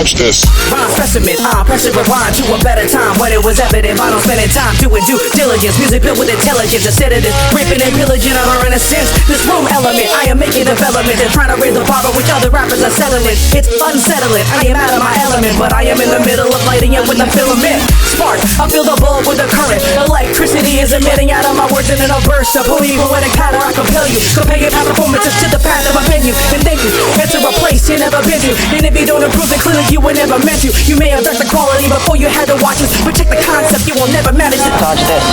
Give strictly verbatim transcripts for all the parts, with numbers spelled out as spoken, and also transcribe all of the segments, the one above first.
Watch this. Rhyme specimen, I'm pressing rewind to a better time when it was evident. I don't spending time doing due diligence. Music built with intelligence instead of this ripping and pillaging of our innocence. This room element, I am making development and trying to raise the bar, but which other rappers are settling. It's unsettling. I am out of my element, but I am in the middle of lighting it with a filament. Spark, I feel the bulb with the current. Electricity is emitting out of my words and in a burst of belief. But when I counter, I compel you. Compare your past performances to the path of a venue. And thank you, enter a place you never been to. And if you don't improve, then clearly you were never meant to. You may have done the quality before you had to watch this, but check the concept, you will never manage to dodge this.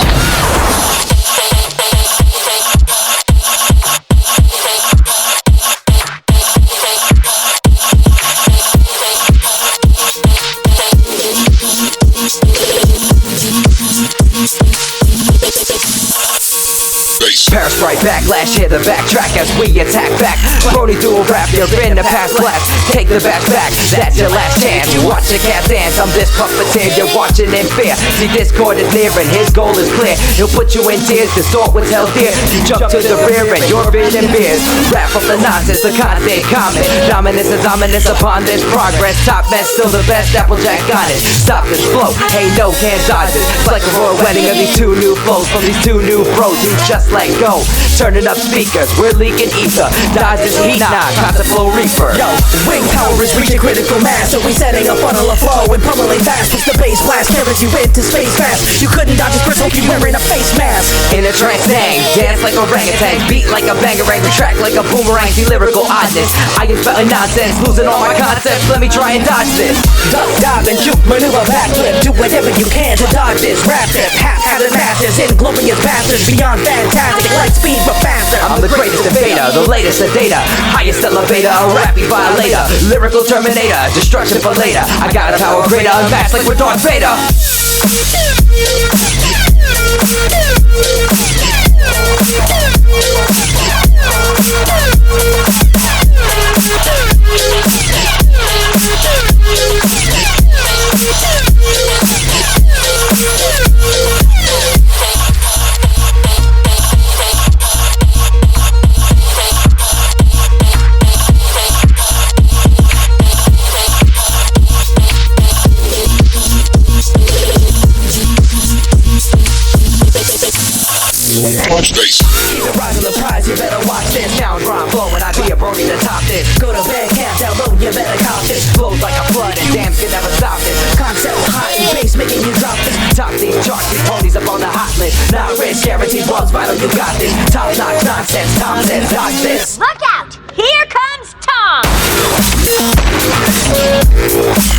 Paris right backlash, hear the backtrack as we attack back. Brody dual rap, you're in the past blast. Take the batch back, that's your last chance. You watch the cat dance, I'm this puppeteer. You're watching in fear, see discord is near and his goal is clear. He'll put you in tears, distort what's held dear. You jump to the rear and you're bidding beers. Wrap up the nonsense, the content common. Dominance is dominance upon this progress. Top man, still the best, Applejack on it. Stop this flow, hey no, can't dodge it. It's like a royal wedding of these two new flows from these two new bros who just let go. Turning up speakers, we're leaking ether. Dodge this heat, nah, concept flow reaper. Yo, wing power is reaching critical mass, so we setting a funnel of flow and pummeling fast. Push the bass blast, carries you into space fast. You couldn't dodge this, hope you wearing a face mask. In a trance hang, dance like a orangutan, beat like a bangarang, retract like a boomerang. See lyrical oddness, I am spelling nonsense, losing all my concepts. Let me try and dodge this. Duck, dive, and juke, maneuver, backflip. Do whatever you can to dodge this. Rap this, half-hearted masters, inglorious bastards, beyond fantastic, like speed but faster. I'm the greatest invader, the latest of data, highest elevator, a rappy violator, lyrical terminator, destruction for later. I got a power greater, unmatched like we're Darth Vader. Watch this. Keep it rising the prize, you better watch this. Now rhyme flow when I be a brony to top this. Go to bed, can't download, you better cop this. Flows like a flood and dams can never stop this. Concept hot and bass making you drop this. Top these charts, these ponies up on the hot list. Not rich, guaranteed bugs, vital, you got this. Top notch nonsense, Tom says, dodge this. Look out! Here comes Tom!